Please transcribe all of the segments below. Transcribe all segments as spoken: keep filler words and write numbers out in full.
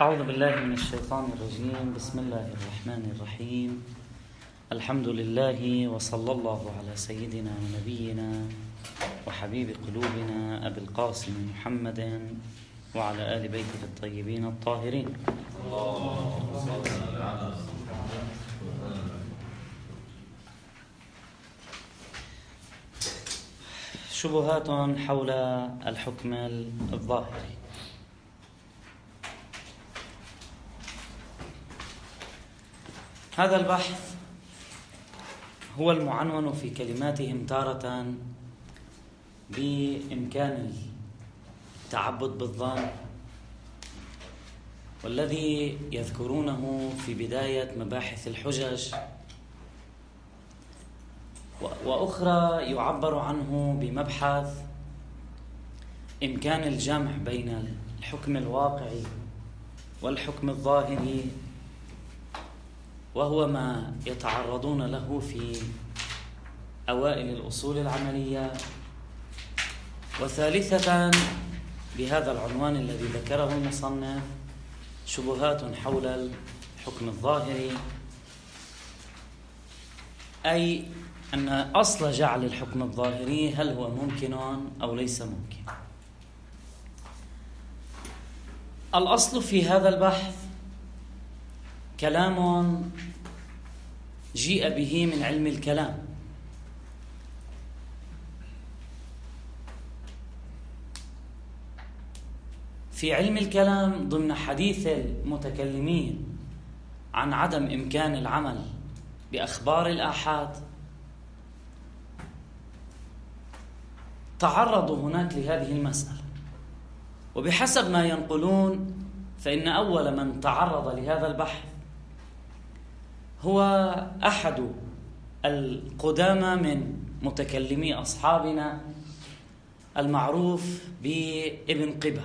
أعوذ بالله من الشيطان الرجيم. بسم الله الرحمن الرحيم. الحمد لله وصلى الله على سيدنا ونبينا وحبيب قلوبنا أبي القاسم محمد وعلى آل بيته الطيبين الطاهرين. شبهات حول الحكم الظاهري. هذا البحث هو المعنون في كلماتهم تارة بإمكان التعبد بالظن، والذي يذكرونه في بداية مباحث الحجج، وأخرى يعبر عنه بمبحث إمكان الجمع بين الحكم الواقعي والحكم الظاهري، وهو ما يتعرضون له في أوائل الأصول العملية. وثالثة بهذا العنوان الذي ذكره المصنف، شبهات حول الحكم الظاهري، أي أن أصل جعل الحكم الظاهري هل هو ممكن أو ليس ممكن. الأصل في هذا البحث كلام جيء به من علم الكلام، في علم الكلام ضمن حديث المتكلمين عن عدم إمكان العمل بأخبار الآحاد، تعرضوا هناك لهذه المسألة. وبحسب ما ينقلون فإن أول من تعرض لهذا البحث هو أحد القدامى من متكلمي أصحابنا المعروف بابن قبة.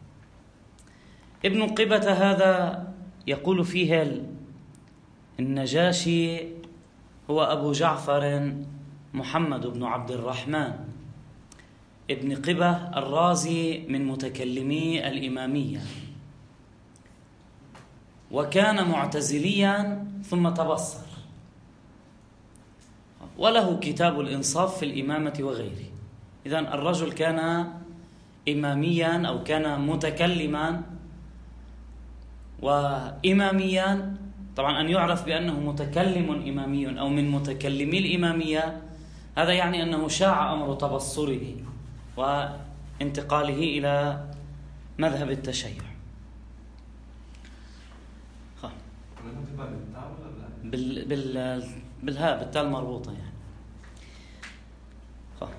ابن قبة هذا يقول فيه النجاشي هو أبو جعفر محمد بن عبد الرحمن ابن قبة الرازي من متكلمي الإمامية، وكان معتزليا ثم تبصر، وله كتاب الإنصاف في الإمامة وغيره. إذن الرجل كان إماميا أو كان متكلما وإماميا. طبعا أن يعرف بأنه متكلم إمامي أو من متكلمي الإمامية، هذا يعني أنه شاع أمر تبصره وانتقاله إلى مذهب التشيع. بال بال بالهاء بالتاء المربوطة يعني. خ.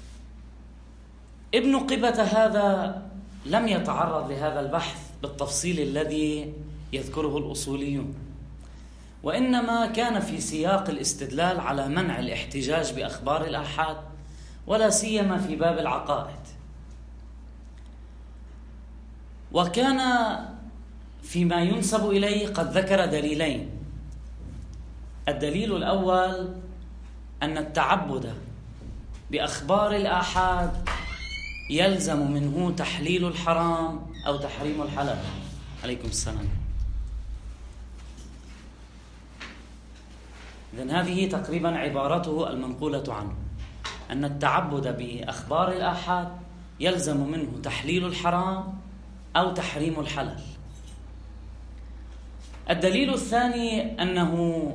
ابن قبة هذا لم يتعرض لهذا البحث بالتفصيل الذي يذكره الأصوليون، وإنما كان في سياق الاستدلال على منع الاحتجاج بأخبار الآحاد، ولا سيما في باب العقائد. وكان فيما ينسب إليه قد ذكر دليلين. الدليل الأول أن التعبد بأخبار الآحاد يلزم منه تحليل الحرام أو تحريم الحلال. عليكم السلام. إذن هذه تقريبا عبارته المنقولة عنه، أن التعبد بأخبار الآحاد يلزم منه تحليل الحرام أو تحريم الحلال. الدليل الثاني أنه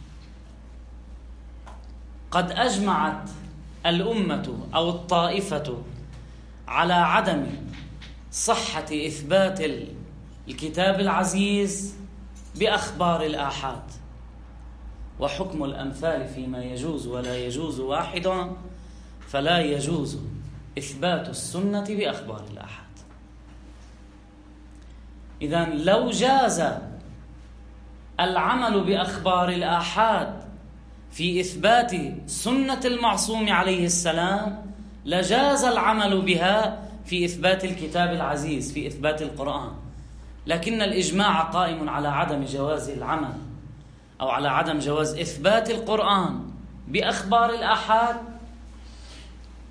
قد أجمعت الأمة أو الطائفة على عدم صحة إثبات الكتاب العزيز بأخبار الآحاد، وحكم الأمثال فيما يجوز ولا يجوز واحد، فلا يجوز إثبات السنة بأخبار الآحاد. إذن لو جاز العمل بأخبار الآحاد في إثبات سنة المعصوم عليه السلام، لجاز العمل بها في إثبات الكتاب العزيز، في إثبات القرآن. لكن الإجماع قائم على عدم جواز العمل أو على عدم جواز إثبات القرآن بأخبار الآحاد،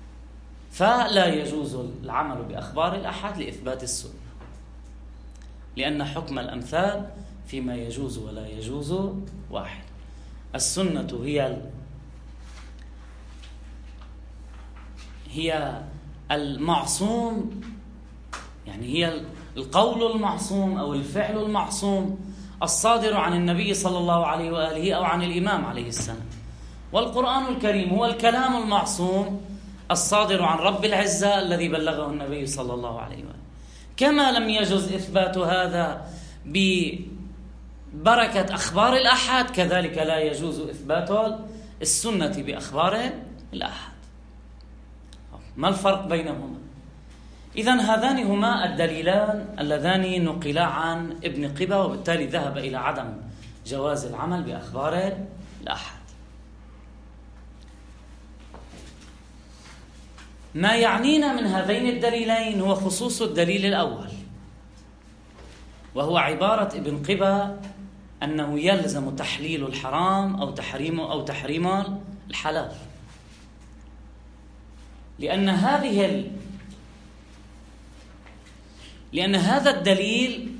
فلا يجوز العمل بأخبار الآحاد لإثبات السنة. لأن حكم الأمثال فيما يجوز ولا يجوز واحد. السنة هي هي المعصوم، يعني هي القول المعصوم أو الفعل المعصوم الصادر عن النبي صلى الله عليه وآله أو عن الإمام عليه السلام. والقرآن الكريم هو الكلام المعصوم الصادر عن رب العزة الذي بلغه النبي صلى الله عليه وآله. كما لم يجوز إثبات هذا ببركة أخبار الآحاد، كذلك لا يجوز إثبات السنة بأخبار الآحاد. ما الفرق بينهما؟ إذن هذان هما الدليلان اللذان نقلا عن ابن قبة، وبالتالي ذهب إلى عدم جواز العمل بأخبار الآحاد. ما يعنينا من هذين الدليلين هو خصوص الدليل الأول، وهو عبارة ابن قبة أنه يلزم تحليل الحرام أو تحريمه أو تحريم الحلال، لأن هذه ال... لأن هذا الدليل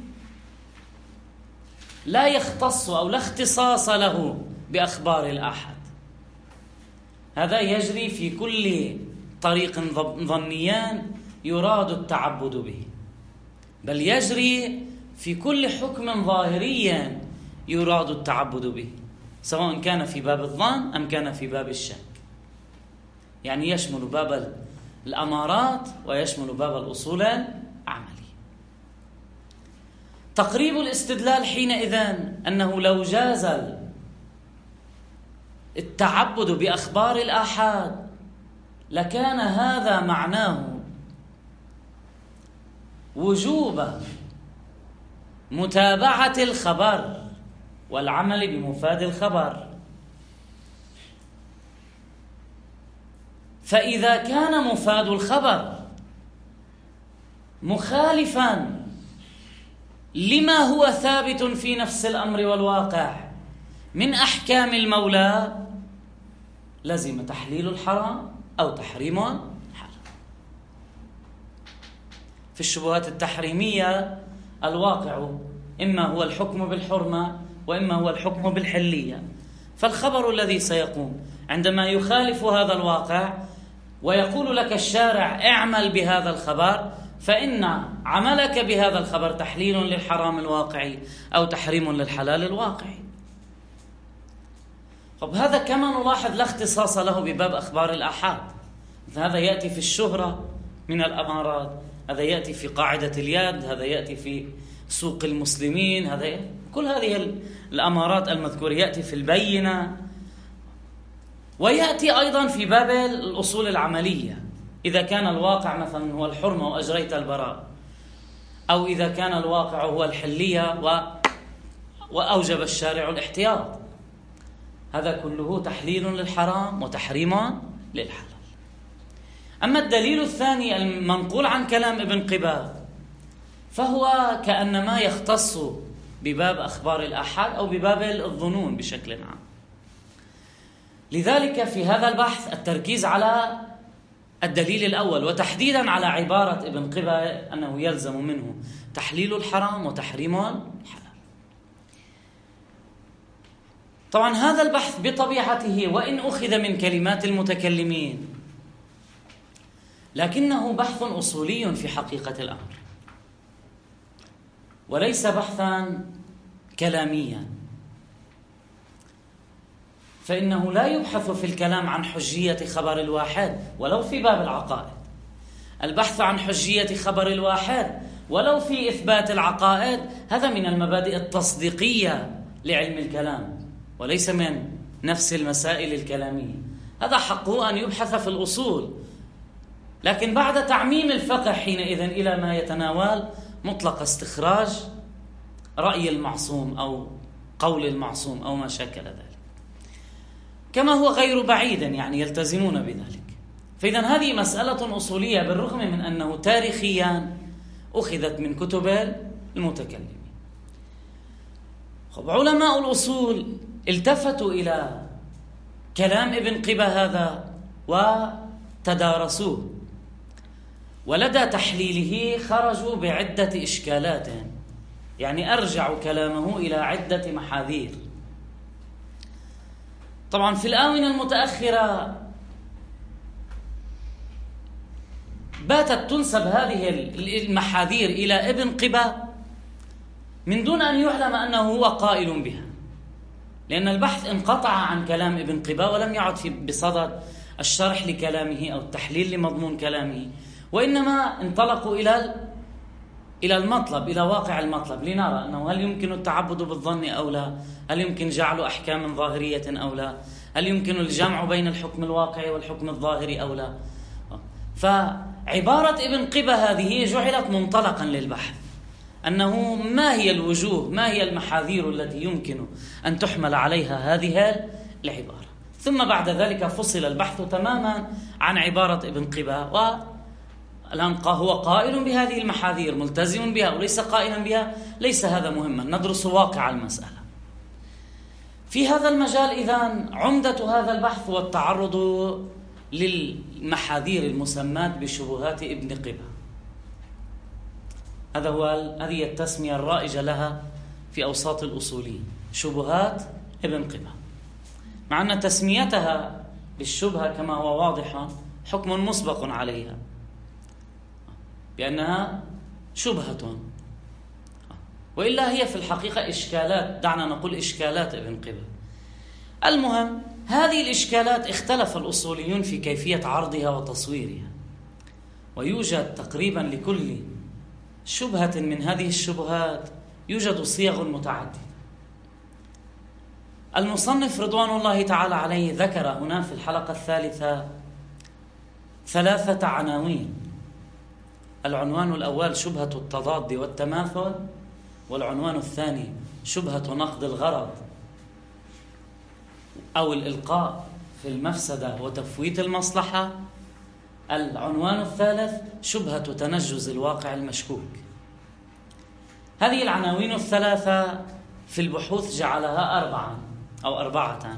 لا يختص أو لا اختصاص له بأخبار الآحاد. هذا يجري في كل طريق ظنيان يراد التعبد به، بل يجري في كل حكم ظاهري يراد التعبد به، سواء كان في باب الظن أم كان في باب الشك. يعني يشمل باب الأمارات ويشمل باب الأصول العملي. تقريب الاستدلال حينئذ أنه لو جاز التعبد بأخبار الآحاد لكان هذا معناه وجوب متابعة الخبر والعمل بمفاد الخبر. فإذا كان مفاد الخبر مخالفا لما هو ثابت في نفس الأمر والواقع من أحكام المولى لزم تحليل الحرام أو تحريم الحرام. في الشبهات التحريمية الواقع إما هو الحكم بالحرمة وإما هو الحكم بالحلية. فالخبر الذي سيقوم عندما يخالف هذا الواقع ويقول لك الشارع اعمل بهذا الخبر، فإن عملك بهذا الخبر تحليل للحرام الواقعي أو تحريم للحلال الواقعي. طب هذا كما نلاحظ لا اختصاص له بباب أخبار الآحاد. هذا يأتي في الشهرة من الأمارات، هذا يأتي في قاعدة اليد، هذا يأتي في سوق المسلمين، هذا يأتي. كل هذه الأمارات المذكورة يأتي في البينة، ويأتي أيضا في باب الأصول العملية. إذا كان الواقع مثلا هو الحرمة وأجريت البراء، أو إذا كان الواقع هو الحلية و... وأوجب الشارع الاحتياط، هذا كله تحليل للحرام وتحريم للحلال. أما الدليل الثاني المنقول عن كلام ابن قبة فهو كأنما يختص بباب أخبار الآحاد أو بباب الظنون بشكل عام. لذلك في هذا البحث التركيز على الدليل الأول، وتحديدا على عبارة ابن قبة أنه يلزم منه تحليل الحرام وتحريم الحلال. طبعا هذا البحث بطبيعته وإن أخذ من كلمات المتكلمين لكنه بحث أصولي في حقيقة الأمر، وليس بحثا كلاميا. فإنه لا يبحث في الكلام عن حجية خبر الواحد ولو في باب العقائد. البحث عن حجية خبر الواحد ولو في إثبات العقائد هذا من المبادئ التصديقية لعلم الكلام، وليس من نفس المسائل الكلامية. هذا حقه أن يبحث في الأصول، لكن بعد تعميم الفقه حينئذ إلى ما يتناول مطلق استخراج رأي المعصوم أو قول المعصوم أو ما شكل ذلك، كما هو غير بعيد يعني يلتزمون بذلك. فإذا هذه مسألة أصولية بالرغم من أنه تاريخيا أخذت من كتب المتكلمين. خب علماء الأصول التفتوا إلى كلام ابن قبة هذا وتدارسوه، ولدى تحليله خرجوا بعدة إشكالات يعني أرجع كلامه إلى عدة محاذير. طبعا في الآونة المتأخرة باتت تنسب هذه المحاذير إلى ابن قبة من دون أن يعلم أنه هو قائل بها، لأن البحث انقطع عن كلام ابن قبة ولم يعد في بصدد الشرح لكلامه أو التحليل لمضمون كلامه، وإنما انطلقوا إلى إلى المطلب، إلى واقع المطلب، لنرى أنه هل يمكن التعبد بالظن أو لا، هل يمكن جعل أحكام ظاهرية أو لا، هل يمكن الجمع بين الحكم الواقعي والحكم الظاهري أو لا. فعبارة ابن قبة هذه جعلت منطلقا للبحث، أنه ما هي الوجوه، ما هي المحاذير التي يمكن أن تحمل عليها هذه العبارة. ثم بعد ذلك فصل البحث تماما عن عبارة ابن قبة، والآن هو قائل بهذه المحاذير ملتزم بها وليس قائلا بها، ليس هذا مهما، ندرس واقع المسألة. في هذا المجال إذن عمدة هذا البحث هو التعرض للمحاذير المسمات بشبهات ابن قبة. هذا هو هذه التسمية الرائجة لها في أوساط الأصوليين، شبهات ابن قبة، مع أن تسميتها بالشبهة كما هو واضح حكم مسبق عليها بأنها شبهة، وإلا هي في الحقيقة إشكالات، دعنا نقول إشكالات ابن قبة. المهم هذه الإشكالات اختلف الأصوليون في كيفية عرضها وتصويرها، ويوجد تقريبا لكل شبهة من هذه الشبهات يوجد صيغ متعددة. المصنف رضوان الله تعالى عليه ذكر هنا في الحلقة الثالثة ثلاثة عناوين. العنوان الأول شبهة التضاد والتماثل، والعنوان الثاني شبهة نقض الغرض أو الإلقاء في المفسدة وتفويت المصلحة، العنوان الثالث شبهة تنجز الواقع المشكوك. هذه العناوين الثلاثة في البحوث جعلها أربعة أو أربعة،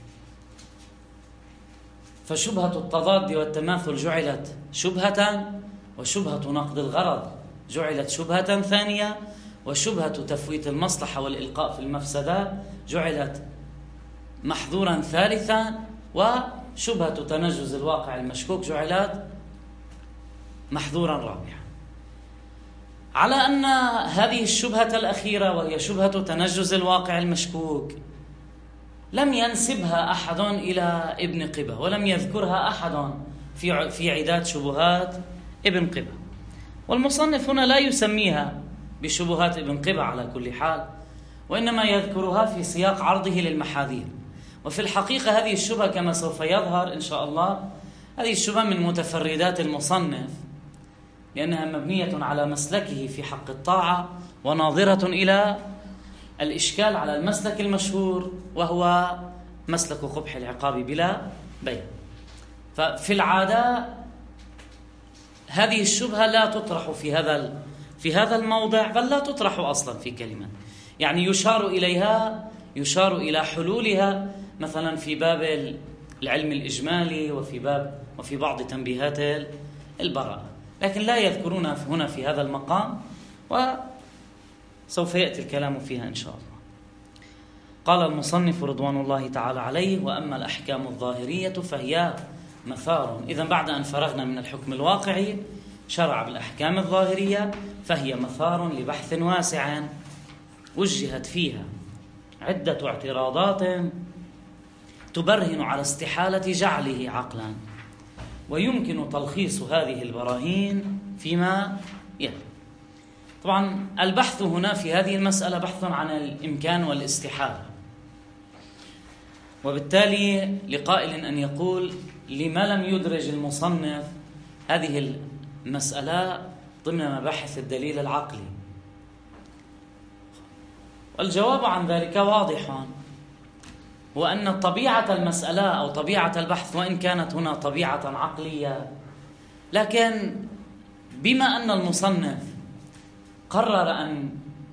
فشبهة التضاد والتماثل جعلت شبهة، وشبهة نقض الغرض جعلت شبهة ثانية، وشبهة تفويت المصلحة والإلقاء في المفسدة جعلت محظورا ثالثا، وشبهة تنجز الواقع المشكوك جعلت محظورا رابعا. على أن هذه الشبهة الأخيرة وهي شبهة تنجز الواقع المشكوك لم ينسبها أحد إلى ابن قبة، ولم يذكرها أحد في في عداد شبهات ابن قبة، والمصنف هنا لا يسميها بشبهات ابن قبة على كل حال، وإنما يذكرها في سياق عرضه للمحاذير. وفي الحقيقة هذه الشبهة كما سوف يظهر إن شاء الله، هذه الشبهة من متفردات المصنف، لأنها مبنية على مسلكه في حق الطاعة وناظرة إلى الإشكال على المسلك المشهور وهو مسلك قبح العقاب بلا بيع. ففي العادة هذه الشبهة لا تطرح في هذا في هذا الموضع، بل لا تطرح أصلا في كلمة، يعني يشار إليها، يشار إلى حلولها مثلا في باب العلم الإجمالي وفي باب وفي بعض تنبيهات البراءة، لكن لا يذكرون هنا في هذا المقام، وسوف يأتي الكلام فيها إن شاء الله. قال المصنف رضوان الله تعالى عليه: وأما الأحكام الظاهرية فهي مثار. إذا بعد أن فرغنا من الحكم الواقعي شرع بالأحكام الظاهرية، فهي مثار لبحث واسع وجهت فيها عدة اعتراضات تبرهن على استحالة جعله عقلا، ويمكن تلخيص هذه البراهين فيما يلي. طبعا البحث هنا في هذه المسألة بحث عن الإمكان والاستحالة، وبالتالي لقائل أن يقول: لما لم يدرج المصنف هذه المسألة ضمن مباحث الدليل العقلي؟ والجواب عن ذلك واضح، هو أن طبيعة المسألة أو طبيعة البحث وإن كانت هنا طبيعة عقلية، لكن بما أن المصنف قرر أن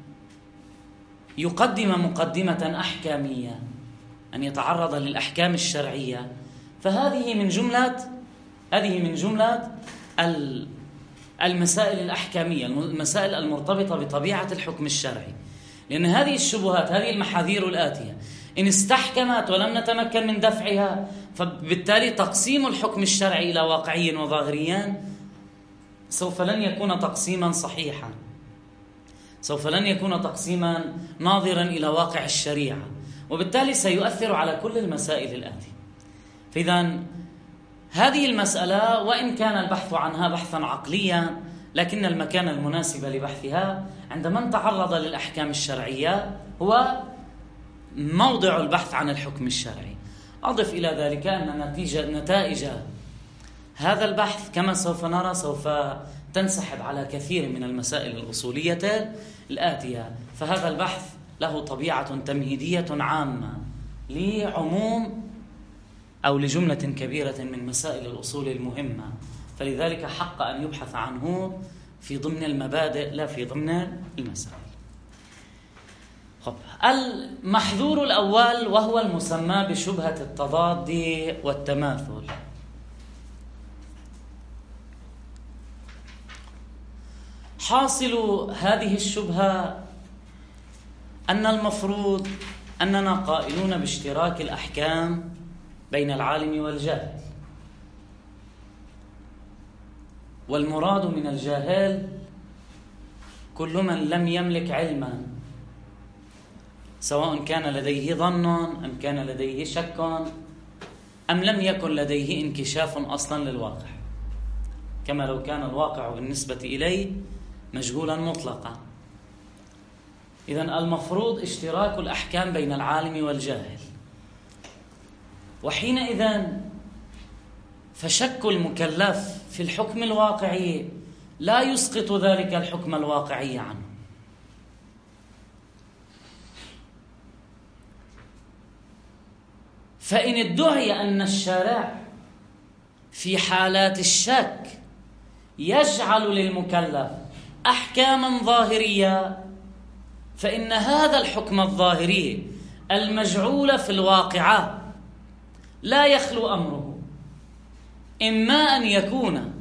يقدم مقدمة أحكامية، أن يتعرض للأحكام الشرعية، فهذه من جملة هذه من جملة المسائل الأحكامية، المسائل المرتبطة بطبيعة الحكم الشرعي، لأن هذه الشبهات، هذه المحاذير الآتية إن استحكمت ولم نتمكن من دفعها، فبالتالي تقسيم الحكم الشرعي إلى واقعي وظاهريا سوف لن يكون تقسيما صحيحا، سوف لن يكون تقسيما ناظرا إلى واقع الشريعة، وبالتالي سيؤثر على كل المسائل الآتية. فإذا هذه المسألة وإن كان البحث عنها بحثا عقليا، لكن المكان المناسب لبحثها عندما نتعرض للأحكام الشرعية هو موضع البحث عن الحكم الشرعي. أضف إلى ذلك أن نتيجة نتائج هذا البحث كما سوف نرى سوف تنسحب على كثير من المسائل الأصولية الآتية، فهذا البحث له طبيعة تمهيدية عامة لعموم أو لجملة كبيرة من مسائل الأصول المهمة، فلذلك حق أن يبحث عنه في ضمن المبادئ لا في ضمن المسائل. المحذور الأول وهو المسمى بشبهة التضاد والتماثل. حاصل هذه الشبهة أن المفروض أننا قائلون باشتراك الأحكام بين العالم والجاهل، والمراد من الجاهل كل من لم يملك علما، سواء كان لديه ظن أم كان لديه شك أم لم يكن لديه انكشاف أصلا للواقع، كما لو كان الواقع بالنسبة إليه مجهولا مطلقا. إذن المفروض اشتراك الأحكام بين العالم والجاهل، وحينئذ فشك المكلف في الحكم الواقعي لا يسقط ذلك الحكم الواقعي عنه. فإن ادعي أن الشارع في حالات الشك يجعل للمكلف أحكاما ظاهرية، فإن هذا الحكم الظاهري المجعول في الواقعة لا يخلو أمره إما أن يكون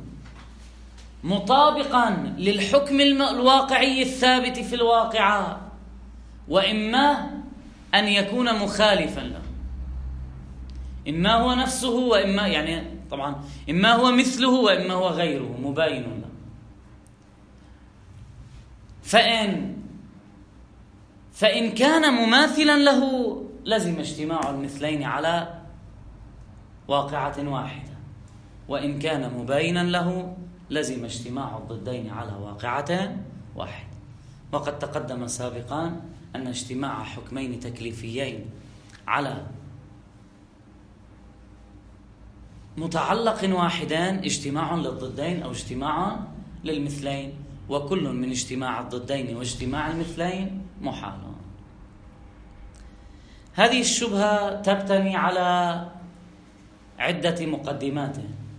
مطابقا للحكم الواقعي الثابت في الواقعة، وإما أن يكون مخالفا له، إما هو نفسه وإما يعني طبعا إما هو مثله وإما هو غيره مباين له. فإن فإن كان مماثلا له لزم اجتماع المثلين على واقعة واحدة، وإن كان مباينا له لزم اجتماع الضدين على واقعة واحدة. وقد تقدم سابقا أن اجتماع حكمين تكليفيين على متعلق واحدان اجتماع للضدين أو اجتماع للمثلين، وكل من اجتماع الضدين واجتماع المثلين محال. هذه الشبهة تبتني على عدة مقدمات.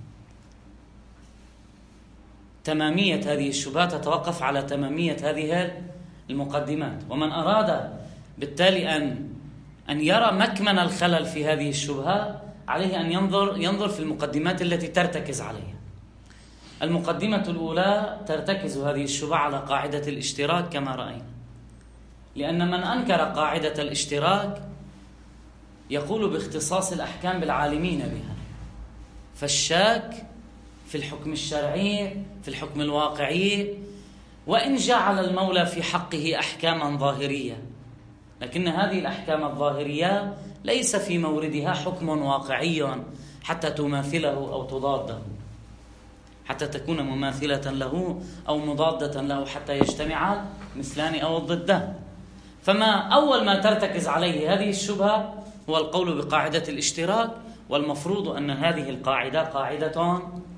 تمامية هذه الشبهة تتوقف على تمامية هذه المقدمات، ومن أراد بالتالي أن أن يرى مكمن الخلل في هذه الشبهة عليه أن ينظر ينظر في المقدمات التي ترتكز عليها. المقدمة الأولى ترتكز هذه الشبهة على قاعدة الاشتراك كما رأينا، لأن من أنكر قاعدة الاشتراك يقول باختصاص الأحكام بالعالمين بها، فالشاك في الحكم الشرعي في الحكم الواقعي وإن جعل المولى في حقه أحكاما ظاهرية، لكن هذه الأحكام الظاهرية ليس في موردها حكم واقعي حتى تماثله أو تضاده، حتى تكون مماثلة له أو مضادة له حتى يجتمع مثلان أو ضدان. فما أول ما ترتكز عليه هذه الشبهة هو القول بقاعدة الاشتراك، والمفروض أن هذه القاعدة قاعدة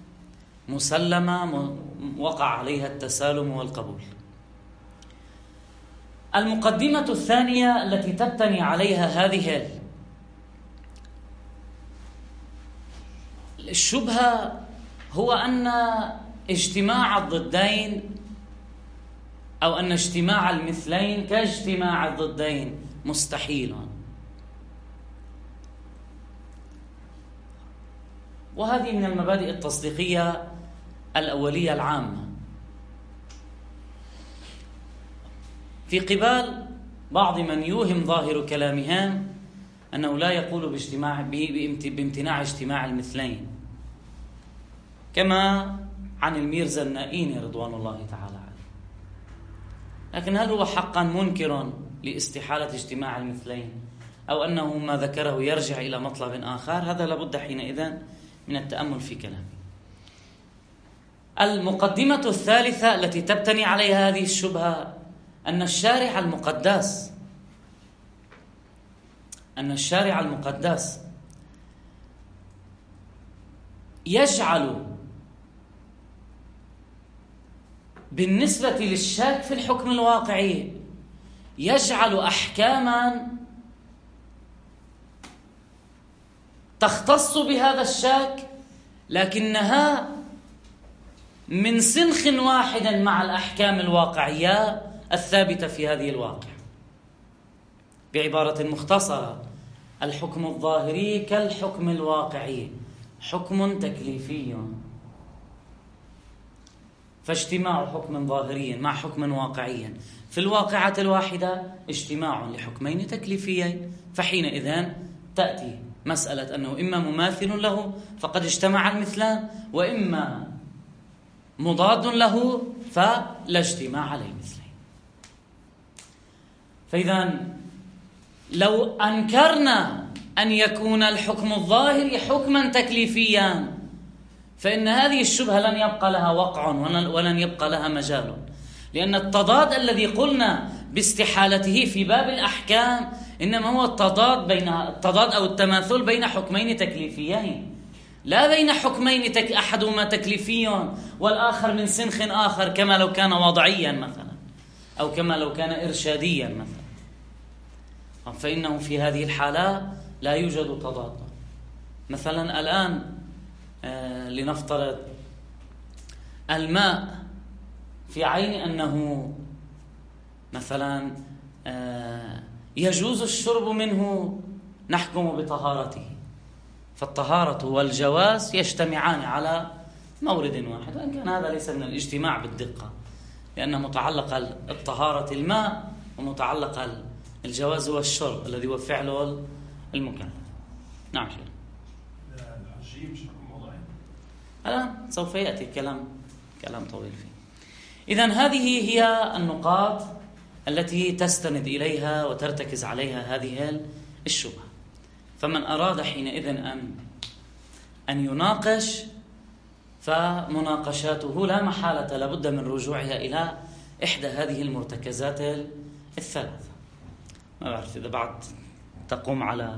مسلمة وقع عليها التسالم والقبول. المقدمة الثانية التي تبتني عليها هذه الشبهة هو أن اجتماع الضدين أو أن اجتماع المثلين كاجتماع الضدين مستحيل، وهذه من المبادئ التصديقية الأولية العامة، في قبال بعض من يوهم ظاهر كلامهم أنه لا يقول باجتماع بامتناع اجتماع المثلين، كما عن الميرزا النائيني رضوان الله تعالى عليه. لكن هل هو حقا منكر لاستحالة اجتماع المثلين، أو أنه ما ذكره يرجع إلى مطلب آخر؟ هذا لابد حينئذ من التأمل في كلامه. المقدمة الثالثة التي تبتني عليها هذه الشبهة أن الشارع المقدس أن الشارع المقدس يجعل بالنسبة للشاك في الحكم الواقعي يجعل أحكاما تختص بهذا الشاك، لكنها من سنخ واحد مع الأحكام الواقعية الثابتة في هذه الواقع. بعبارة مختصرة، الحكم الظاهري كالحكم الواقعي حكم تكليفي، فاجتماع حكم ظاهري مع حكم واقعي في الواقعة الواحدة اجتماع لحكمين تكليفيين، فحينئذ تأتي مسألة أنه إما مماثل له فقد اجتمع المثلان، وإما مضاد له فلا اجتماع للمثلين. فإذا لو أنكرنا أن يكون الحكم الظاهري حكما تكليفيا فإن هذه الشبهة لن يبقى لها وقع ولن يبقى لها مجال، لأن التضاد الذي قلنا باستحالته في باب الأحكام إنما هو التضاد بين التضاد أو التماثل بين حكمين تكليفيين، لا بين حكمين تك أحدهما تكليفي والآخر من سنخ آخر، كما لو كان وضعيا مثلا أو كما لو كان إرشاديا مثلا. فإنه في هذه الحالة لا يوجد تضاد. مثلا الآن آه لنفترض الماء في عين أنه مثلا آه يجوز الشرب منه نحكم بطهارته، فالطهارة والجواز يجتمعان على مورد واحد، وإن كان هذا ليس من الاجتماع بالدقة، لأن متعلق الطهارة الماء ومتعلق الجواز هو الشرب الذي هو فعله المكلف. نعم شيخ. الحجية مش حكم وضعي؟ الآن سوف يأتي كلام كلام طويل فيه. إذن هذه هي النقاط التي تستند إليها وترتكز عليها هذه الشبهة. فمن أراد حينئذ أن أن يناقش فمناقشاته لا محالة لابد من رجوعها إلى إحدى هذه المرتكزات الثلاثة. ما بعرف إذا بعد تقوم على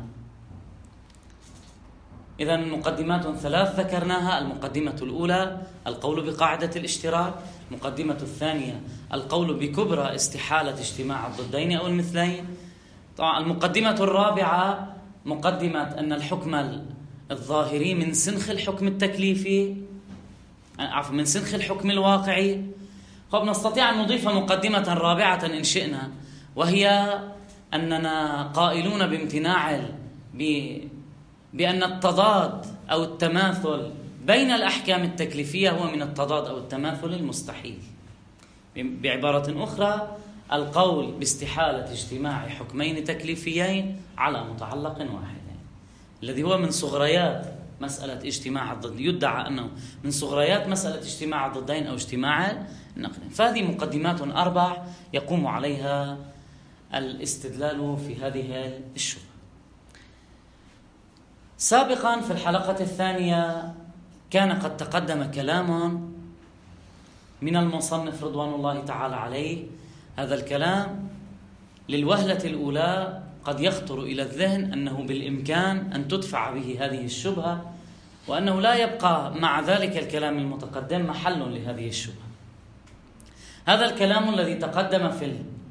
إذن مقدمات ثلاث ذكرناها. المقدمة الأولى القول بقاعدة الاشتراك، المقدمة الثانية القول بكبرى استحالة اجتماع الضدين أو المثلين. طبعا المقدمة الرابعة مقدمة أن الحكم الظاهري من سنخ الحكم التكليفي، عفوا من سنخ الحكم الواقعي. طب نستطيع أن نضيف مقدمة رابعة إن شئنا، وهي أننا قائلون بامتناع ب... بأن التضاد أو التماثل بين الأحكام التكليفية هو من التضاد أو التماثل المستحيل. بعبارة أخرى القول باستحالة اجتماع حكمين تكليفيين على متعلق واحد، الذي هو من صغريات مسألة اجتماع الضد، يدعى أنه من صغريات مسألة اجتماع الضدين أو اجتماع النقدين. فهذه مقدمات أربع يقوم عليها الاستدلال في هذه الشبهة. سابقا في الحلقة الثانية كان قد تقدم كلام من المصنف رضوان الله تعالى عليه. هذا الكلام للوهلة الأولى قد يخطر إلى الذهن أنه بالإمكان أن تدفع به هذه الشبهة، وأنه لا يبقى مع ذلك الكلام المتقدم محل لهذه الشبهة. هذا الكلام الذي تقدم في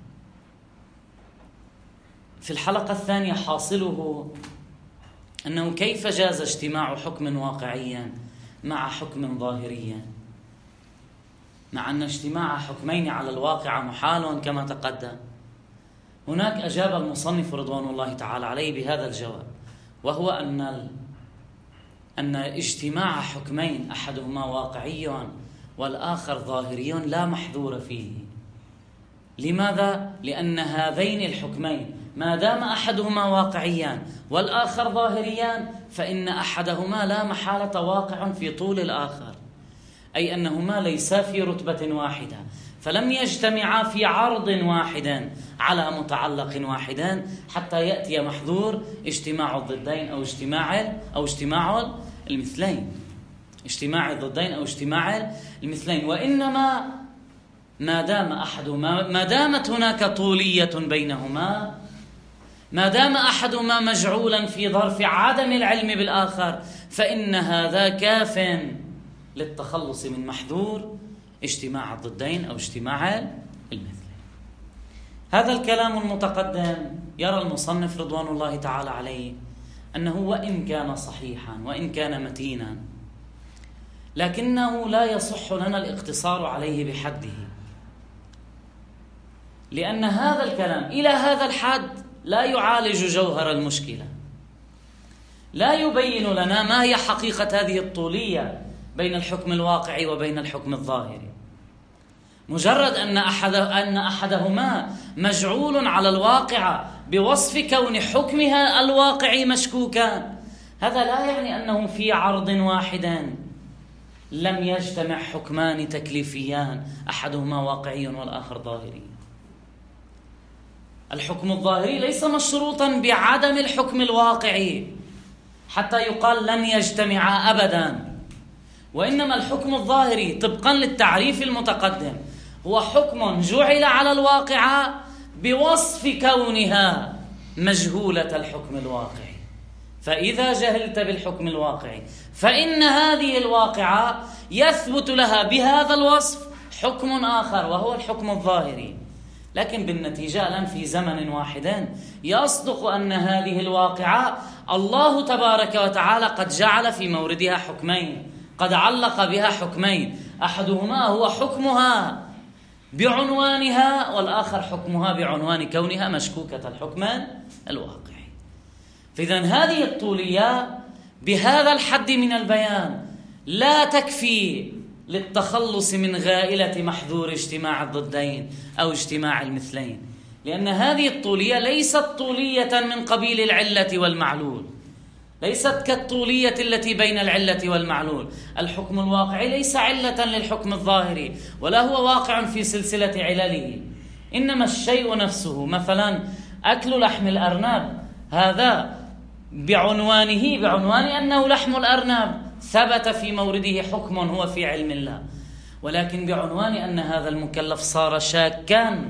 في الحلقة الثانية حاصله أنه كيف جاز اجتماع حكم واقعي مع حكم ظاهري، مع أن اجتماع حكمين على الواقع محال كما تقدم. هناك أجاب المصنف رضوان الله تعالى عليه بهذا الجواب، وهو أن أن اجتماع حكمين أحدهما واقعي والآخر ظاهري لا محذور فيه. لماذا؟ لأن هذين الحكمين ما دام أحدهما واقعيان والآخر ظاهريان فإن أحدهما لا محالة واقع في طول الآخر، أي أنهما ليسا في رتبة واحدة، فلم يجتمعا في عرض واحد على متعلق واحد حتى يأتي محذور اجتماع الضدين أو اجتماع أو اجتماع المثلين، اجتماع الضدين أو اجتماع المثلين. وإنما ما دام أحدهما ما دامت هناك طولية بينهما، ما دام أحدهما مجعولا في ظرف عدم العلم بالآخر، فإن هذا كاف للتخلص من محذور اجتماع الضدين أو اجتماع المثلين. هذا الكلام المتقدم يرى المصنف رضوان الله تعالى عليه أنه وإن كان صحيحا وإن كان متينا، لكنه لا يصح لنا الاقتصار عليه بحده، لأن هذا الكلام إلى هذا الحد لا يعالج جوهر المشكلة، لا يبين لنا ما هي حقيقة هذه الطولية بين الحكم الواقعي وبين الحكم الظاهري. مجرد أن أحد أن أحدهما مجعول على الواقع بوصف كون حكمها الواقعي مشكوكا، هذا لا يعني أنه في عرض واحد لم يجتمع حكمان تكليفيان أحدهما واقعي والآخر ظاهري. الحكم الظاهري ليس مشروطا بعدم الحكم الواقعي حتى يقال لن يجتمعا أبدا، وإنما الحكم الظاهري طبقا للتعريف المتقدم هو حكم جعل على الواقع بوصف كونها مجهولة الحكم الواقعي، فإذا جهلت بالحكم الواقعي فإن هذه الواقعة يثبت لها بهذا الوصف حكم آخر وهو الحكم الظاهري. لكن بالنتيجة الآن في زمن واحد يصدق أن هذه الواقعة الله تبارك وتعالى قد جعل في موردها حكمين، قد علق بها حكمين، أحدهما هو حكمها بعنوانها والآخر حكمها بعنوان كونها مشكوكة الحكم الواقعي. فإذن هذه الطولية بهذا الحد من البيان لا تكفي للتخلص من غائلة محذور اجتماع الضدين أو اجتماع المثلين، لأن هذه الطولية ليست طولية من قبيل العلة والمعلول، ليست كالطولية التي بين العلة والمعلول. الحكم الواقعي ليس علة للحكم الظاهري ولا هو واقع في سلسلة علله، إنما الشيء نفسه، مثلا أكل لحم الأرنب هذا بعنوانه بعنوان أنه لحم الأرنب ثبت في مورده حكم هو في علم الله، ولكن بعنوان أن هذا المكلف صار شاكا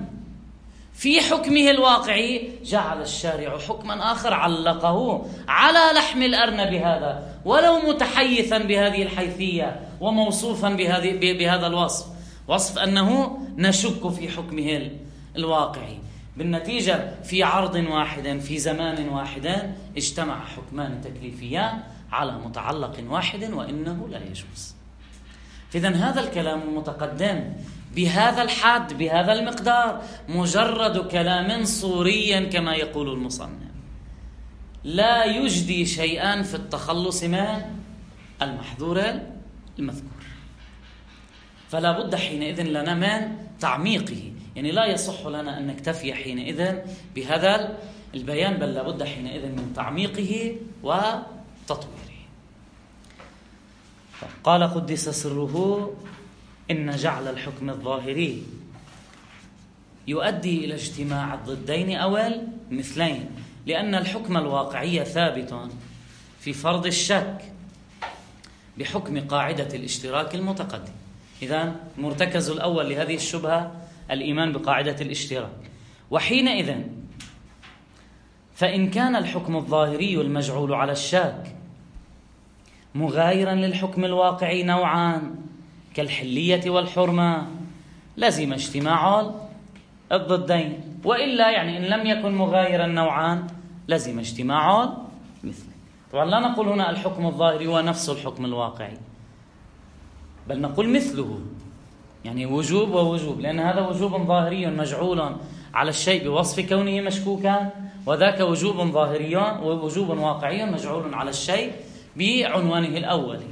في حكمه الواقعي جعل الشارع حكما آخر علقه على لحم الأرنب هذا ولو متحيثا بهذه الحيثية وموصوفا بهذه بهذا الوصف، وصف أنه نشك في حكمه الواقعي. بالنتيجة في عرض واحد في زمان واحد اجتمع حكمان تكليفيان على متعلق واحد وإنه لا يجوز. فإذن هذا الكلام المتقدم بهذا الحد بهذا المقدار مجرد كلام صوري كما يقول المصنف، لا يجدي شيئا في التخلص من المحذور المذكور، فلا بد حينئذ لنا من تعميقه، يعني لا يصح لنا أن نكتفي حينئذ بهذا البيان، بل لا بد حينئذ من تعميقه وتطويره. قال قدس سره إن جعل الحكم الظاهري يؤدي إلى اجتماع الضدين أو المثلين، لأن الحكم الواقعي ثابت في فرض الشك بحكم قاعدة الاشتراك المتقدم. إذن مرتكز الأول لهذه الشبهة الإيمان بقاعدة الاشتراك، وحينئذ فإن كان الحكم الظاهري المجعول على الشاك مغايرا للحكم الواقعي نوعان كالحلية والحرمة لزم اجتماع الضدين، وإلا يعني إن لم يكن مغايرا نوعان لزم اجتماع مثله. طبعا لا نقول هنا الحكم الظاهري هو نفس الحكم الواقعي، بل نقول مثله، يعني وجوب ووجوب، لأن هذا وجوب ظاهري مجعول على الشيء بوصف كونه مشكوكا، وذاك وجوب ظاهري ووجوب واقعي مجعول على الشيء بعنوانه الأولي.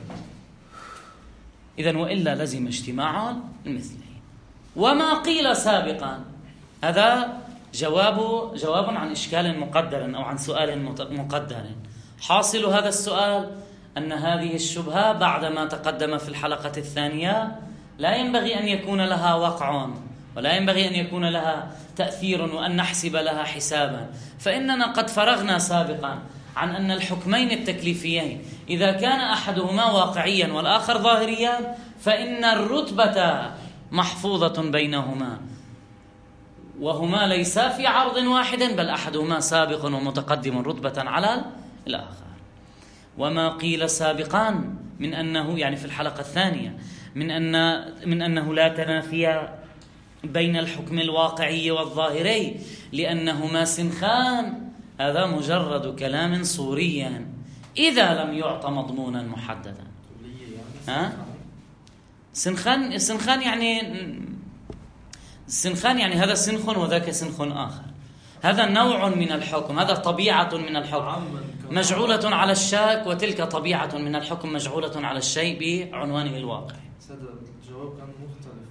إذن وإلا لزم اجتماع المثلين. وما قيل سابقا هذا جواب جواب عن إشكال مقدر أو عن سؤال مقدر. حاصل هذا السؤال أن هذه الشبهة بعدما تقدم في الحلقة الثانية لا ينبغي أن يكون لها وقع ولا ينبغي أن يكون لها تأثير وأن نحسب لها حسابا، فإننا قد فرغنا سابقا عن أن الحكمين التكليفيين إذا كان أحدهما واقعيا والآخر ظاهريا فإن الرتبة محفوظة بينهما، وهما ليسا في عرض واحد بل أحدهما سابق ومتقدم رتبة على الآخر. وما قيل سابقا من أنه يعني في الحلقة الثانية من أن من أنه لا تنافي بين الحكم الواقعي والظاهري لأنهما سنخان، هذا مجرد كلام صوري إذا لم يعطى مضمونا محددا. ها؟ سنخان سنخان يعني سنخان يعني هذا سنخ وذاك سنخ آخر، هذا نوع من الحكم، هذا طبيعة من الحكم مجعولة على الشاك، وتلك طبيعة من الحكم مجعولة على الشيء بعنوانه الواقعي. الجواب كان مختلف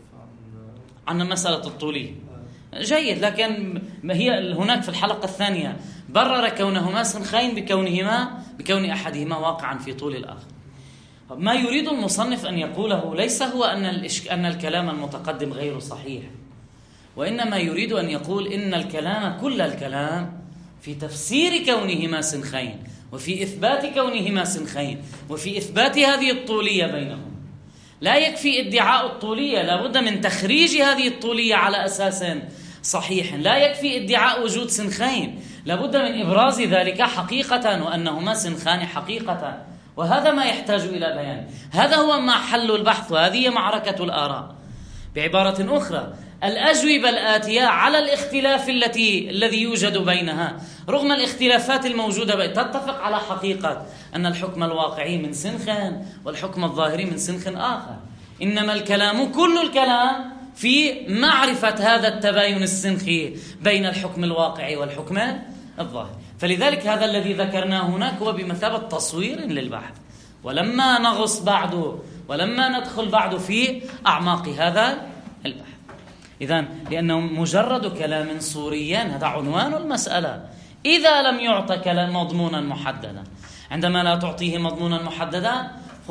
عن عن مسألة الطولية. جيد، لكن هي هناك في الحلقة الثانية برر كونهما سنخين بكونهما بكون أحدهما واقعا في طول الآخر. ما يريد المصنف أن يقوله ليس هو أن أن الكلام المتقدم غير صحيح، وإنما يريد أن يقول إن الكلام كل الكلام في تفسير كونهما سنخين وفي إثبات كونهما سنخين وفي إثبات هذه الطولية بينهم. لا يكفي ادعاء الطولية، لا بد من تخريج هذه الطولية على أساس صحيح. لا يكفي ادعاء وجود سنخين، لا بد من إبراز ذلك حقيقة وأنهما سنخان حقيقة، وهذا ما يحتاج إلى بيان. هذا هو محل البحث وهذه معركة الآراء. بعبارة أخرى، الأجوبة الآتية على الاختلاف التي الذي يوجد بينها رغم الاختلافات الموجودة بين تتفق على حقيقة أن الحكم الواقعي من سنخ والحكم الظاهري من سنخ آخر، إنما الكلام كل الكلام في معرفة هذا التباين السنخي بين الحكم الواقعي والحكم الظاهري. فلذلك هذا الذي ذكرناه هناك هو بمثابة تصوير للبحث، ولما نغص بعد ولما ندخل بعد في أعماق هذا البحث. إذن لأنه مجرد كلام صوريا هذا عنوان المسألة إذا لم يعطى كلام مضمونا محددا. عندما لا تعطيه مضمونا محددا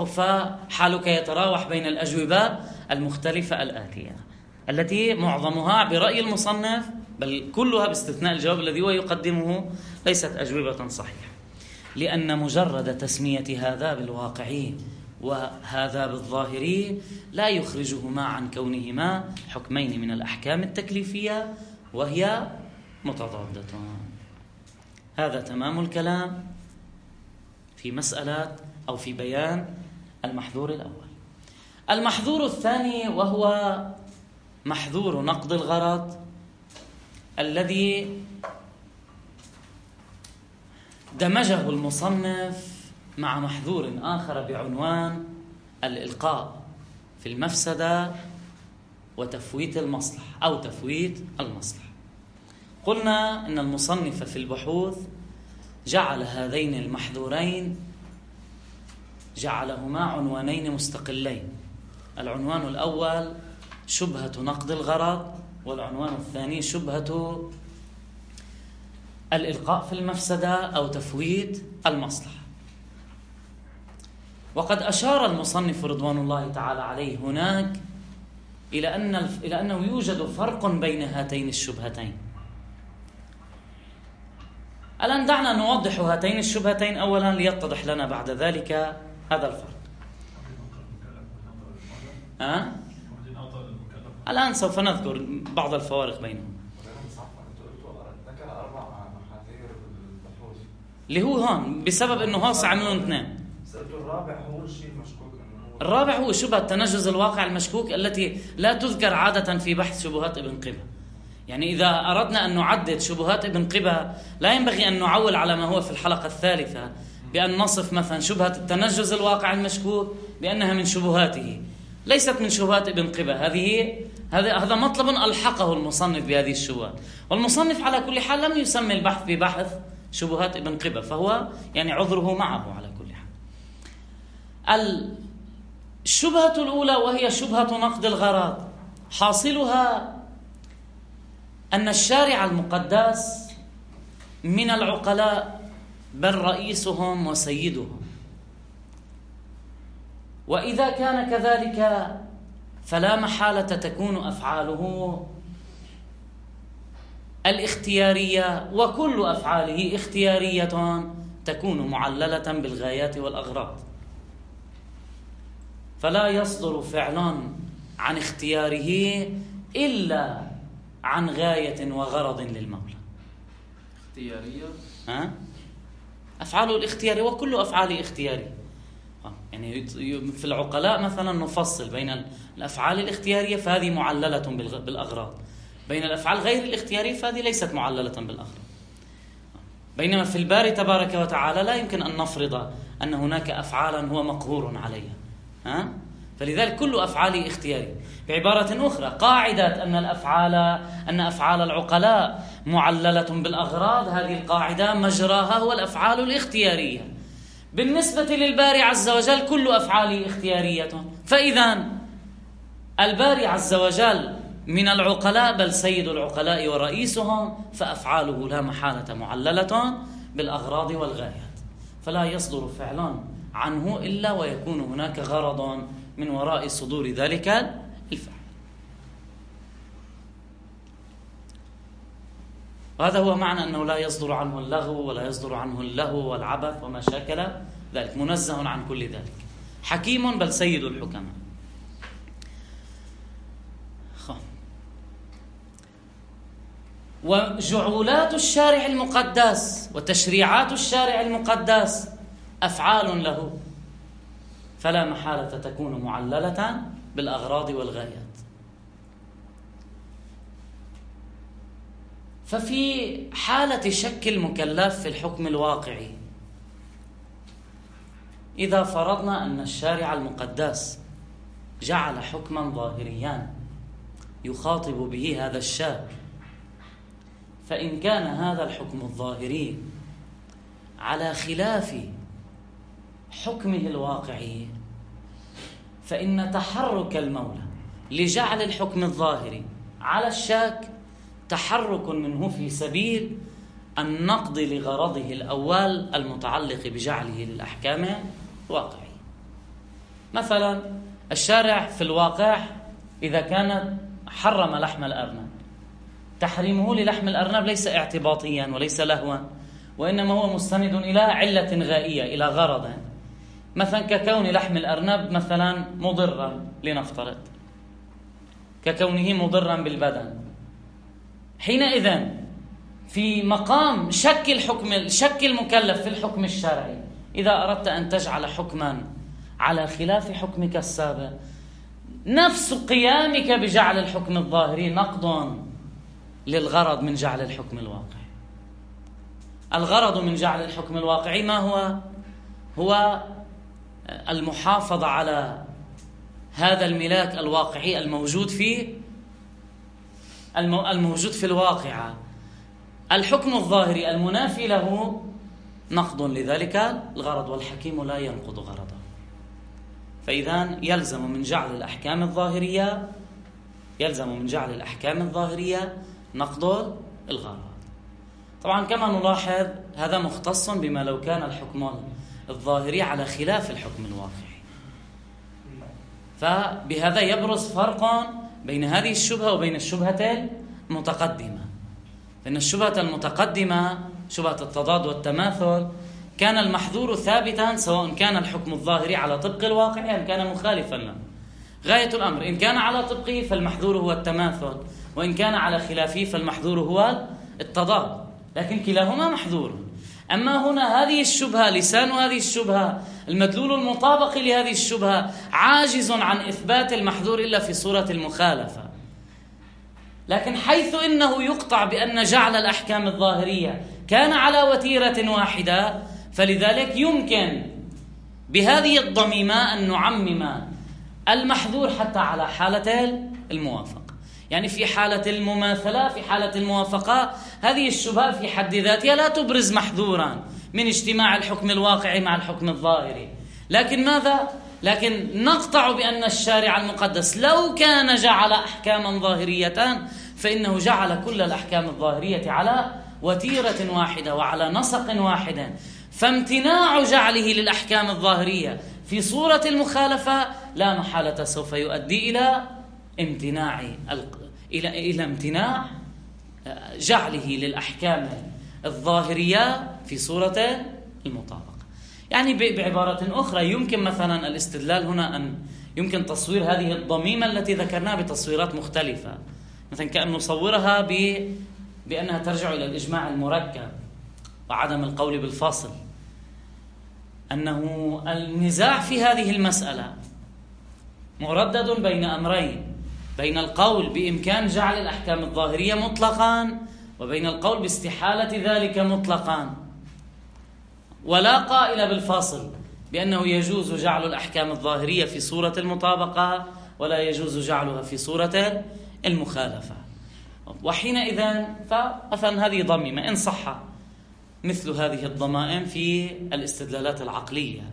فحالك يتراوح بين الأجوبة المختلفة الآتية التي معظمها برأي المصنف بل كلها باستثناء الجواب الذي هو يقدمه ليست أجوبة صحيحة، لأن مجرد تسمية هذا بالواقعي وهذا بالظاهري لا يخرجهما عن كونهما حكمين من الأحكام التكليفية وهي متضادة. هذا تمام الكلام في مسألة أو في بيان المحذور الأول. المحذور الثاني وهو محذور نقض الغرض الذي دمجه المصنف مع محذور آخر بعنوان الإلقاء في المفسدة وتفويت المصلحة أو تفويت المصلحة. قلنا إن المصنف في البحوث جعل هذين المحذورين جعلهما عنوانين مستقلين، العنوان الأول شبهة نقض الغرض، والعنوان الثاني شبهة الإلقاء في المفسدة أو تفويت المصلحة. وقد أشار المصنف رضوان الله تعالى عليه هناك إلى أن إلى أنه يوجد فرق بين هاتين الشبهتين. الآن دعنا نوضح هاتين الشبهتين أولا ليتضح لنا بعد ذلك هذا الفرق. أه؟ الآن سوف نذكر بعض الفوارق بينهم. اللي هو هون بسبب أنه هون عملون اثنين. الرابع هو الشيء المشكوك. الرابع هو شبهة تنجز الواقع المشكوك التي لا تذكر عادة في بحث شبهات ابن قبة. يعني إذا أردنا أن نعدد شبهات ابن قبة لا ينبغي أن نعول على ما هو في الحلقة الثالثة بأن نصف مثلا شبهة التنجز الواقع المشكوك بأنها من شبهاته، ليست من شبهات ابن قبة. هذه هذا هذا مطلب ألحقه المصنف بهذه الشبهات، والمصنف على كل حال لم يسمي البحث ببحث شبهات ابن قبة، فهو يعني عذره معه على كل حال. الشبهة الأولى وهي شبهة نقد الغرض، حاصلها أن الشارع المقدس من العقلاء بل رئيسهم وسيدهم، وإذا كان كذلك فلا محالة تكون أفعاله الاختيارية، وكل أفعاله اختيارية تكون معللة بالغايات والأغراض، فلا يصدر فعل عن اختياره إلا عن غاية وغرض للمولى. اختيارية ها؟ أفعاله الاختيارية، وكل أفعاله اختيارية. يعني في العقلاء مثلا نفصل بين الأفعال الاختيارية فهذه معللة بالأغراض، بين الأفعال غير الاختيارية فهذه ليست معللة بالأغراض. بينما في الباري تبارك وتعالى لا يمكن أن نفرض أن هناك أفعالا هو مقهور عليها، ها؟ فلذلك كل أفعاله اختياري. بعبارة أخرى، قاعدة أن الأفعال أن أفعال العقلاء معللة بالأغراض، هذه القاعدة مجراها هو الأفعال الاختيارية. بالنسبة للباري عز وجل كل أفعاله اختيارية، فإذا الباري عز وجل من العقلاء بل سيد العقلاء ورئيسهم، فأفعاله لا محالة معللة بالأغراض والغايات، فلا يصدر فعل عنه إلا ويكون هناك غرض من وراء صدور ذلك الفعل. وهذا هو معنى أنه لا يصدر عنه اللغو ولا يصدر عنه اللهو والعبث وما شاكل ذلك، منزه عن كل ذلك، حكيم بل سيد الحكماء. وجعولات الشارع المقدس وتشريعات الشارع المقدس أفعال له، فلا محالة تكون معللة بالأغراض والغايات. ففي حالة شك المكلف في الحكم الواقعي، إذا فرضنا أن الشارع المقدس جعل حكما ظاهريا يخاطب به هذا الشاب، فإن كان هذا الحكم الظاهري على خلاف حكمه الواقعي، فإن تحرك المولى لجعل الحكم الظاهري على الشاك تحرك منه في سبيل النقض لغرضه الأول المتعلق بجعله للأحكام الواقعي. مثلا الشارع في الواقع إذا كان حرم لحم الأرنب، تحريمه للحم الأرنب ليس اعتباطيا وليس لهوا، وإنما هو مستند إلى علة غائية، إلى غرض، مثلا ككون لحم الأرنب مثلا مضرا، لنفترض ككونه مضرا بالبدن. حينئذ في مقام شك الحكم شك المكلف في الحكم الشرعي، إذا أردت أن تجعل حكما على خلاف حكمك السابق، نفس قيامك بجعل الحكم الظاهري نقض للغرض من جعل الحكم الواقعي. الغرض من جعل الحكم الواقعي ما هو؟ هو المحافظة على هذا الملاك الواقعي الموجود في الموجود في الواقعة. الحكم الظاهري المنافي له نقض لذلك الغرض، والحكيم لا ينقض غرضه. فإذا يلزم من جعل الأحكام الظاهرية يلزم من جعل الأحكام الظاهرية نقض الغرض. طبعا كما نلاحظ هذا مختص بما لو كان الحكم الظاهري على خلاف الحكم الواقعي، فبهذا يبرز فرق بين هذه الشبهة وبين الشبهة المتقدمة. فإن الشبهة المتقدمة شبهة التضاد والتماثل كان المحظور ثابتا سواء كان الحكم الظاهري على طبق الواقع أم كان مخالفا له. غاية الأمر إن كان على طبقه فالمحظور هو التماثل، وإن كان على خلافه فالمحظور هو التضاد، لكن كلاهما محظور. أما هنا هذه الشبهة، لسان هذه الشبهة، المدلول المطابق لهذه الشبهة عاجز عن إثبات المحظور إلا في صورة المخالفة. لكن حيث إنه يقطع بأن جعل الأحكام الظاهرية كان على وتيرة واحدة، فلذلك يمكن بهذه الضميمة أن نعمم المحظور حتى على حالة الموافقة. يعني في حالة المماثلة، في حالة الموافقة، هذه الشبهة في حد ذاتها لا تبرز محظورا من اجتماع الحكم الواقعي مع الحكم الظاهري، لكن ماذا؟ لكن نقطع بأن الشارع المقدس لو كان جعل أحكاما ظاهرية فإنه جعل كل الأحكام الظاهرية على وتيرة واحدة وعلى نسق واحد، فامتناع جعله للأحكام الظاهرية في صورة المخالفة لا محالة سوف يؤدي إلى امتناع إلى إلى امتناع جعله للأحكام الظاهرية في صورة المطابقة. يعني بعبارة أخرى يمكن مثلا الاستدلال هنا أن يمكن تصوير هذه الضميمة التي ذكرناها بتصويرات مختلفة، مثلا كأن نصورها ب... بأنها ترجع إلى الإجماع المركب وعدم القول بالفاصل، أنه النزاع في هذه المسألة مردد بين أمرين، بين القول بإمكان جعل الأحكام الظاهرية مطلقا وبين القول باستحالة ذلك مطلقا، ولا قائل بالفاصل بأنه يجوز جعل الأحكام الظاهرية في صورة المطابقة ولا يجوز جعلها في صورة المخالفة. وحينئذ فمثلا هذه ضميمة إن صح مثل هذه الضمائم في الاستدلالات العقلية،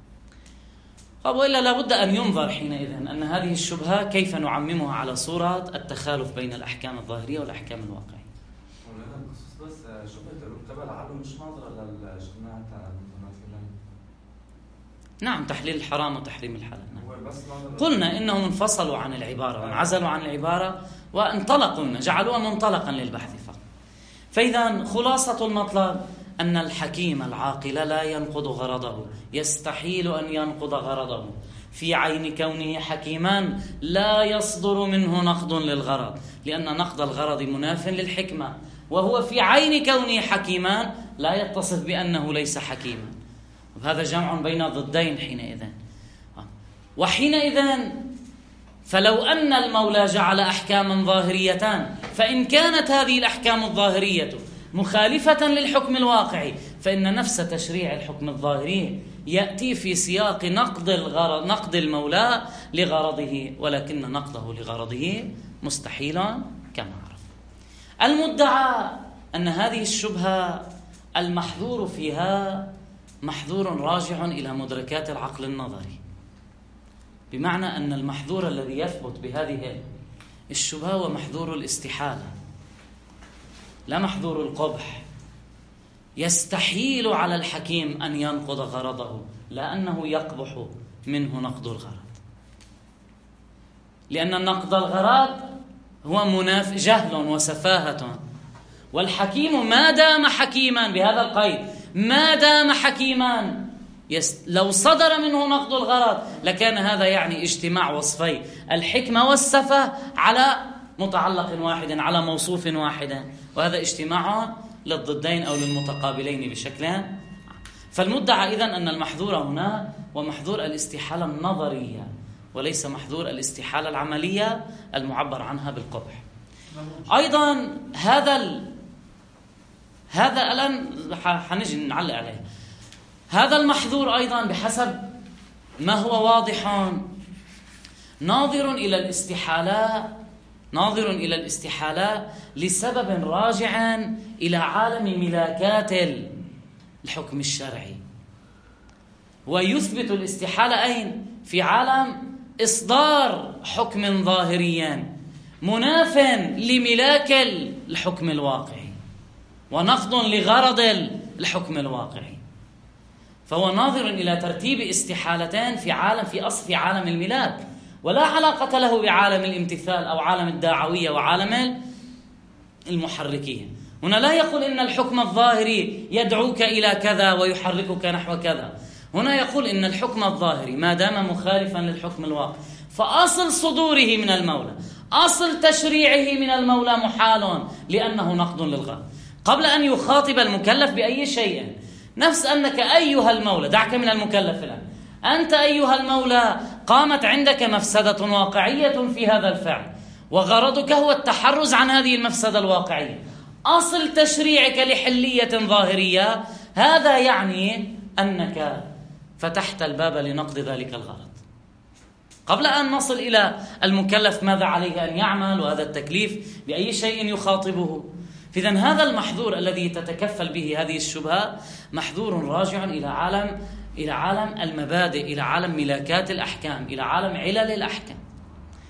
وإلا لابد أن ينظر حينئذ أن هذه الشبهة كيف نعممها على صورة التخالف بين الأحكام الظاهرية والأحكام الواقعية. بس شبهة المرتبة العقل مش ناظرة للاجتماع المتماثلين. نعم، تحليل الحرام وتحريم الحلال. نعم. قلنا إنهم انفصلوا عن العبارة وانعزلوا عن العبارة وانطلقوا، جعلوها منطلقا للبحث فقط. فإذا خلاصة المطلب أن الحكيم العاقل لا ينقض غرضه، يستحيل أن ينقض غرضه في عين كونه حكيما، لا يصدر منه نقض للغرض، لأن نقض الغرض مناف للحكمة، وهو في عين كونه حكيما لا يتصف بأنه ليس حكيما. وهذا جمع بين ضدين حينئذ. وحينئذ فلو أن المولى جعل أحكاما ظاهرية، فإن كانت هذه الأحكام الظاهرية مخالفة للحكم الواقعي، فإن نفس تشريع الحكم الظاهري يأتي في سياق نقض الغرض، نقض المولى لغرضه، ولكن نقضه لغرضه مستحيل كما عرف. المدعى أن هذه الشبهة المحذور فيها محذور راجع إلى مدركات العقل النظري، بمعنى أن المحذور الذي يثبت بهذه الشبهة هو محذور الاستحالة لا محذور القبح. يستحيل على الحكيم أن ينقض غرضه، لأنه يقبح منه نقض الغرض، لأن نقض الغرض هو مناف جهل وسفاهة، والحكيم ما دام حكيما بهذا القيد، ما دام حكيما يست... لو صدر منه نقض الغرض لكان هذا يعني اجتماع وصفي الحكمة والسفة على متعلق واحد، على موصوف واحد، وهذا اجتماع للضدين أو للمتقابلين بشكل عام. فالمدعى إذن أن المحذور هنا ومحذور الاستحالة النظرية وليس محذور الاستحالة العملية المعبر عنها بالقبح. أيضا هذا ال... هذا الآن حنجي نعلق عليه. هذا المحذور أيضا بحسب ما هو واضح ناظر إلى الاستحالة ناظر إلى الاستحالة لسبب راجع إلى عالم ملاكات الحكم الشرعي، ويثبت الاستحالة أين؟ في عالم إصدار حكم ظاهري مناف لملاك الحكم الواقعي ونقض لغرض الحكم الواقعي. فهو ناظر إلى ترتيب استحالتين في عالم في أصل في عالم الملاك، ولا علاقة له بعالم الامتثال أو عالم الداعوية وعالم المحركية. هنا لا يقول إن الحكم الظاهري يدعوك إلى كذا ويحركك نحو كذا، هنا يقول إن الحكم الظاهري ما دام مخالفا للحكم الواقع فأصل صدوره من المولى، أصل تشريعه من المولى محال، لأنه نقض للغرض. قبل أن يخاطب المكلف بأي شيء، نفس أنك أيها المولى، دعك من المكلف الآن، أنت أيها المولى قامت عندك مفسدة واقعية في هذا الفعل، وغرضك هو التحرز عن هذه المفسدة الواقعية، أصل تشريعك لحلية ظاهرية، هذا يعني أنك فتحت الباب لنقض ذلك الغرض. قبل أن نصل إلى المكلف ماذا عليه أن يعمل وهذا التكليف بأي شيء يخاطبه. إذن هذا المحذور الذي تتكفل به هذه الشبهة محذور راجع إلى عالم إلى عالم المبادئ، إلى عالم ملاكات الأحكام، إلى عالم علل الأحكام.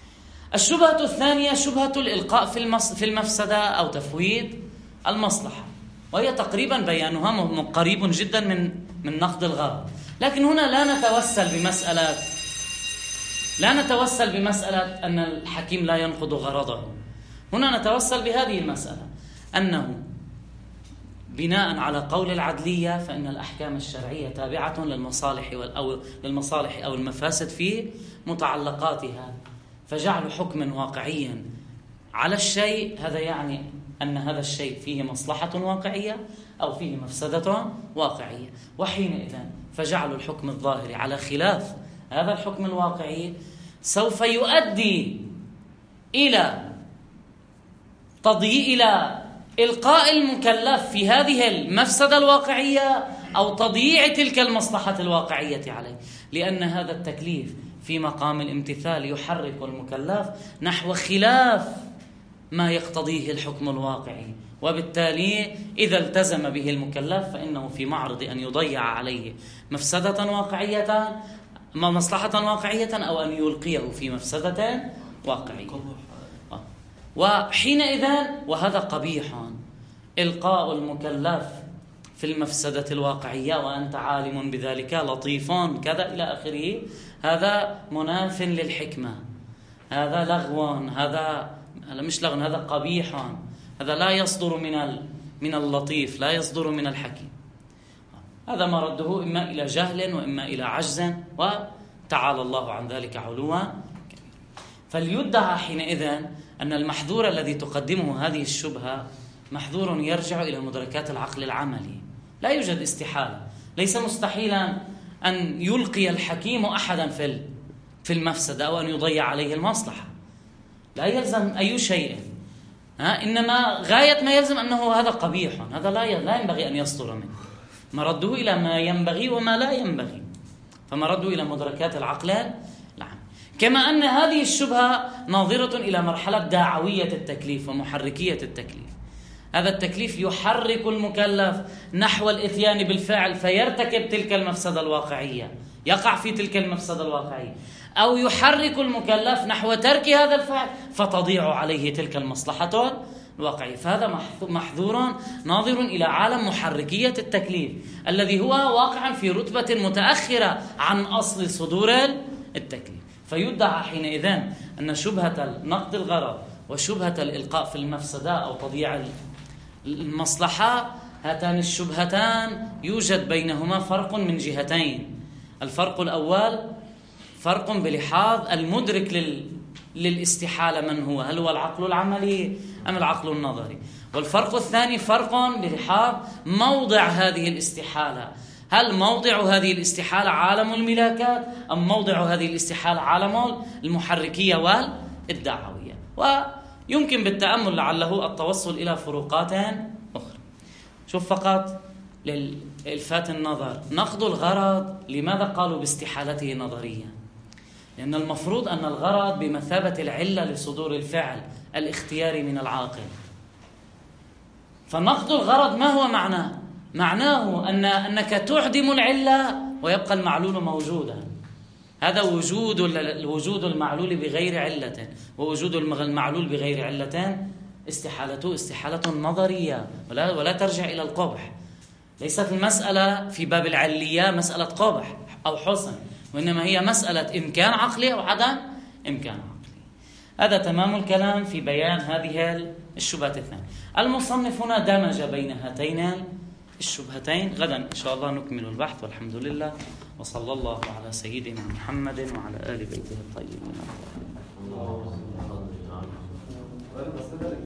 الشبهة الثانية شبهة الإلقاء في في المفسدة أو تفويت المصلحة، وهي تقريبا بيانها قريب جدا من من نقد الغرض. لكن هنا لا نتوسل بمسألة لا نتوسل بمسألة أن الحكيم لا ينقض غرضه. هنا نتوسل بهذه المسألة، أنه بناء على قول العدلية فإن الأحكام الشرعية تابعة للمصالح أو للمصالح أو المفاسد في متعلقاتها، فجعل حكم واقعيا على الشيء هذا يعني أن هذا الشيء فيه مصلحة واقعية أو فيه مفسدة واقعية، وحينئذ فجعل الحكم الظاهر على خلاف هذا الحكم الواقعي سوف يؤدي إلى تضييع إلى إلقاء المكلف في هذه المفسدة الواقعية أو تضييع تلك المصلحة الواقعية عليه، لأن هذا التكليف في مقام الامتثال يحرك المكلف نحو خلاف ما يقتضيه الحكم الواقعي، وبالتالي إذا التزم به المكلف فإنه في معرض أن يضيع عليه مفسدة واقعية مصلحة واقعية أو أن يلقيه في مفسدة واقعية. وحينئذ وهذا قبيح إلقاء المكلف في المفسدة الواقعية وأنت عالم بذلك لطيف كذا إلى آخره، هذا مناف للحكمة، هذا لغو، هذا مش لغو، هذا قبيح، هذا لا يصدر من من اللطيف، لا يصدر من الحكيم. هذا مرده إما إلى جهل وإما إلى عجز، وتعالى الله عن ذلك علوا كبيرا. فليدعى حينئذ أن المحذور الذي تقدمه هذه الشبهة محذور يرجع إلى مدركات العقل العملي. لا يوجد استحالة، ليس مستحيلا أن يلقي الحكيم أحدا في في المفسدة أو أن يضيع عليه المصلحة، لا يلزم أي شيء، ها إنما غاية ما يلزم أنه هذا قبيح، هذا لا لا ينبغي أن يصدر منه، مرده إلى ما ينبغي وما لا ينبغي، فمرده إلى مدركات العقل العام. كما أن هذه الشبهة ناظرة إلى مرحلة داعوية التكليف ومحركية التكليف. هذا التكليف يحرك المكلف نحو الإتيان بالفعل فيرتكب تلك المفسدة الواقعية، يقع في تلك المفسدة الواقعية، أو يحرك المكلف نحو ترك هذا الفعل فتضيع عليه تلك المصلحة الواقعية. فهذا محذور ناظر إلى عالم محركية التكليف الذي هو واقعا في رتبة متأخرة عن أصل صدور التكليف. فيدعى حينئذ أن شبهة نقد الغرض وشبهة الإلقاء في المفسدة أو تضييع المصلحة، هاتان الشبهتان يوجد بينهما فرق من جهتين. الفرق الأول فرق بلحاظ المدرك لل... للاستحالة من هو، هل هو العقل العملي أم العقل النظري؟ والفرق الثاني فرق بلحاظ موضع هذه الاستحالة، هل موضع هذه الاستحالة عالم الملاكات أم موضع هذه الاستحالة عالم المحركية والدعوية؟ ويمكن بالتأمل لعله التوصل إلى فروقات أخرى. شوف فقط للإلفات النظر، نقد الغرض لماذا قالوا باستحالته نظريا؟ لأن المفروض أن الغرض بمثابة العلة لصدور الفعل الاختياري من العاقل. فنقد الغرض ما هو معناه؟ معناه أن أنك تعدم العلة ويبقى المعلول موجودا. هذا وجود الوجود المعلول بغير علة، ووجود المعلول بغير علة استحالته استحالة نظرية ولا ولا ترجع إلى القبح. ليست المسألة في باب العلية مسألة قبح أو حسن، وإنما هي مسألة إمكان عقلي أو عدم إمكان عقلي. هذا تمام الكلام في بيان هذه الشبهة الثانية. المصنف هنا دمج بين هاتين الشبهتين. غدا إن شاء الله نكمل البحث، والحمد لله، وصلى الله على سيدنا محمد وعلى آل بيته الطيبين.